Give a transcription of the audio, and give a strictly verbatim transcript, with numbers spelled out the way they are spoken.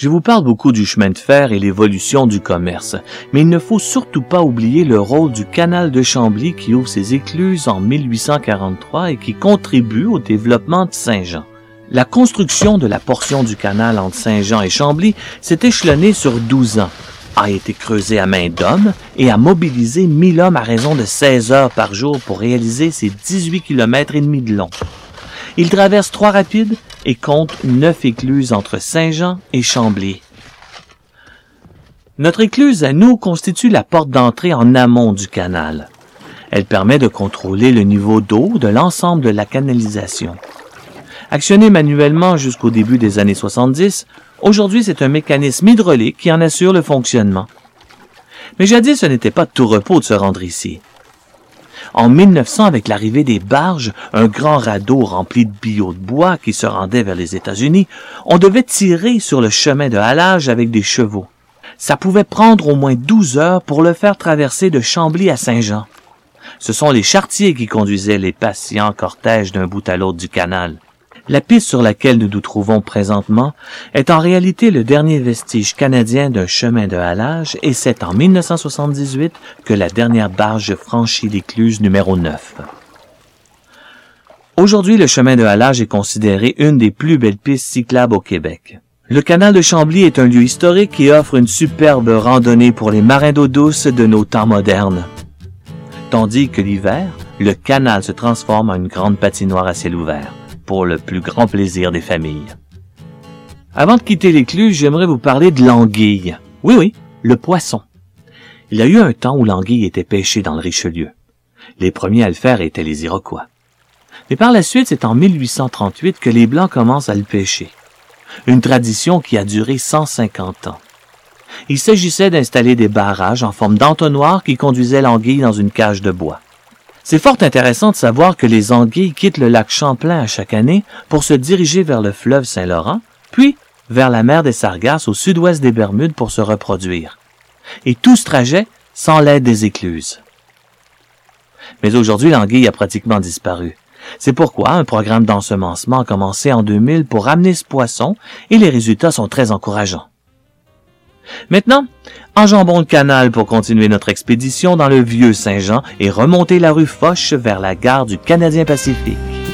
Je vous parle beaucoup du chemin de fer et l'évolution du commerce, mais il ne faut surtout pas oublier le rôle du canal de Chambly qui ouvre ses écluses en mille huit cent quarante-trois et qui contribue au développement de Saint-Jean. La construction de la portion du canal entre Saint-Jean et Chambly s'est échelonnée sur douze ans, a été creusée à main d'homme et a mobilisé mille hommes à raison de seize heures par jour pour réaliser ses dix-huit kilomètres et demi de long. Il traverse trois rapides et compte neuf écluses entre Saint-Jean et Chambly. Notre écluse à nous constitue la porte d'entrée en amont du canal. Elle permet de contrôler le niveau d'eau de l'ensemble de la canalisation. Actionné manuellement jusqu'au début des années soixante-dix, aujourd'hui c'est un mécanisme hydraulique qui en assure le fonctionnement. Mais jadis ce n'était pas de tout repos de se rendre ici. En mille neuf cents, avec l'arrivée des barges, un grand radeau rempli de billots de bois qui se rendait vers les États-Unis, on devait tirer sur le chemin de halage avec des chevaux. Ça pouvait prendre au moins douze heures pour le faire traverser de Chambly à Saint-Jean. Ce sont les charretiers qui conduisaient les patients cortèges d'un bout à l'autre du canal. La piste sur laquelle nous nous trouvons présentement est en réalité le dernier vestige canadien d'un chemin de halage et c'est en mille neuf cent soixante-dix-huit que la dernière barge franchit l'écluse numéro neuf. Aujourd'hui, le chemin de halage est considéré une des plus belles pistes cyclables au Québec. Le canal de Chambly est un lieu historique qui offre une superbe randonnée pour les marins d'eau douce de nos temps modernes. Tandis que l'hiver, le canal se transforme en une grande patinoire à ciel ouvert, pour le plus grand plaisir des familles. Avant de quitter l'écluse, j'aimerais vous parler de l'anguille. Oui, oui, le poisson. Il y a eu un temps où l'anguille était pêchée dans le Richelieu. Les premiers à le faire étaient les Iroquois. Mais par la suite, c'est en mille huit cent trente-huit que les Blancs commencent à le pêcher. Une tradition qui a duré cent cinquante ans. Il s'agissait d'installer des barrages en forme d'entonnoir qui conduisaient l'anguille dans une cage de bois. C'est fort intéressant de savoir que les anguilles quittent le lac Champlain à chaque année pour se diriger vers le fleuve Saint-Laurent, puis vers la mer des Sargasses au sud-ouest des Bermudes pour se reproduire. Et tout ce trajet sans l'aide des écluses. Mais aujourd'hui, l'anguille a pratiquement disparu. C'est pourquoi un programme d'ensemencement a commencé en deux mille pour ramener ce poisson et les résultats sont très encourageants. Maintenant, enjambons le canal pour continuer notre expédition dans le vieux Saint-Jean et remonter la rue Foch vers la gare du Canadien Pacifique.